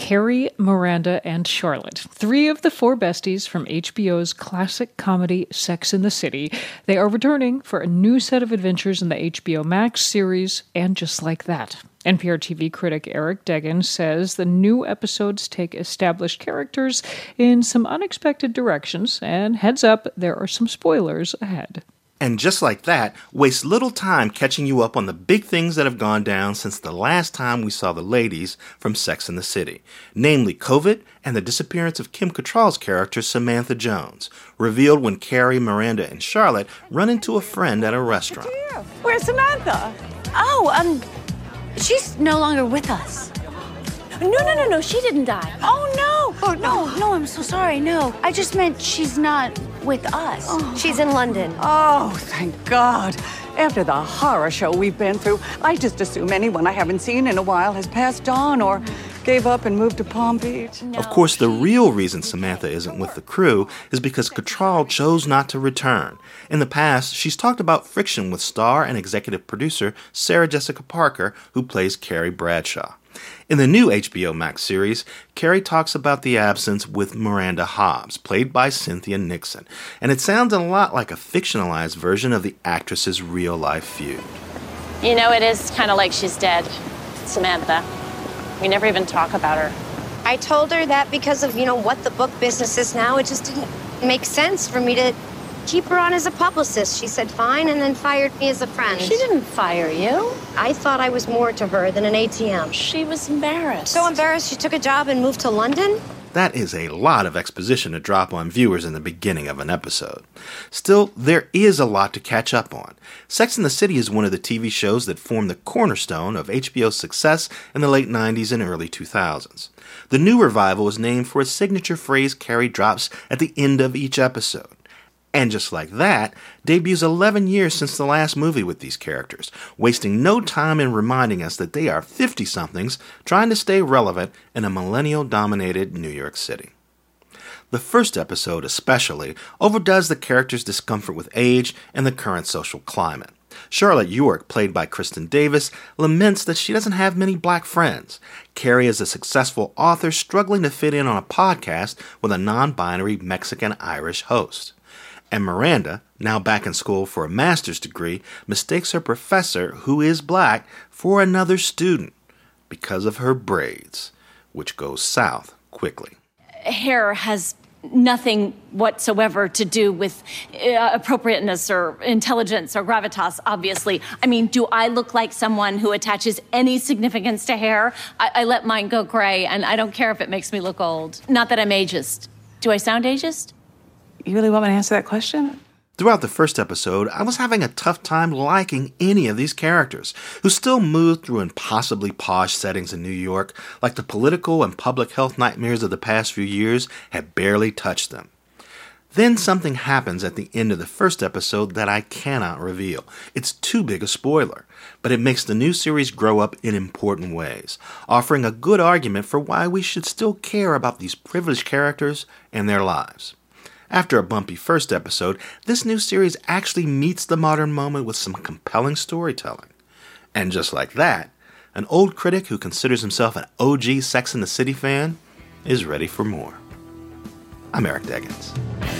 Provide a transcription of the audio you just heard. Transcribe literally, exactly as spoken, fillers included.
Carrie, Miranda, and Charlotte, three of the four besties from H B O's classic comedy Sex and the City. They are returning for a new set of adventures in the H B O Max series, And Just Like That. N P R T V critic Eric Deggans says the new episodes take established characters in some unexpected directions, and heads up, there are some spoilers ahead. And Just Like That wastes little time catching you up on the big things that have gone down since the last time we saw the ladies from Sex and the City, namely COVID and the disappearance of Kim Cattrall's character Samantha Jones, revealed when Carrie, Miranda, and Charlotte run into a friend at a restaurant. Where's Samantha? Oh, um, she's no longer with us. No, no, no, no, she didn't die. Oh, no. Oh, no, no, I'm so sorry, no. I just meant she's not with us. Oh. She's in London. Oh, thank God. After the horror show we've been through, I just assume anyone I haven't seen in a while has passed on or gave up and moved to Palm Beach. No, of course, the she... real reason Samantha isn't with the crew is because Cattrall chose not to return. In the past, she's talked about friction with star and executive producer Sarah Jessica Parker, who plays Carrie Bradshaw. In the new H B O Max series, Carrie talks about the absence with Miranda Hobbs, played by Cynthia Nixon, and it sounds a lot like a fictionalized version of the actress's real-life feud. You know, it is kind of like she's dead, Samantha. We never even talk about her. I told her that because of, you know, what the book business is now, it just didn't make sense for me to keep her on as a publicist. She said fine and then fired me as a friend. She didn't fire you. I thought I was more to her than an A T M. She was embarrassed. So embarrassed she took a job and moved to London? That is a lot of exposition to drop on viewers in the beginning of an episode. Still, there is a lot to catch up on. Sex and the City is one of the T V shows that formed the cornerstone of H B O's success in the late nineties and early two thousands. The new revival is named for a signature phrase Carrie drops at the end of each episode. And Just Like That debuts eleven years since the last movie with these characters, wasting no time in reminding us that they are fifty-somethings trying to stay relevant in a millennial-dominated New York City. The first episode especially overdoes the characters' discomfort with age and the current social climate. Charlotte York, played by Kristen Davis, laments that she doesn't have many black friends. Carrie is a successful author struggling to fit in on a podcast with a non-binary Mexican-Irish host. And Miranda, now back in school for a master's degree, mistakes her professor, who is black, for another student because of her braids, which goes south quickly. Hair has nothing whatsoever to do with uh, appropriateness or intelligence or gravitas, obviously. I mean, do I look like someone who attaches any significance to hair? I, I let mine go gray, and I don't care if it makes me look old. Not that I'm ageist. Do I sound ageist? You really want me to answer that question? Throughout the first episode, I was having a tough time liking any of these characters, who still moved through impossibly posh settings in New York, like the political and public health nightmares of the past few years had barely touched them. Then something happens at the end of the first episode that I cannot reveal. It's too big a spoiler, but it makes the new series grow up in important ways, offering a good argument for why we should still care about these privileged characters and their lives. After a bumpy first episode, this new series actually meets the modern moment with some compelling storytelling. And Just Like That, an old critic who considers himself an O G Sex and the City fan is ready for more. I'm Eric Deggans.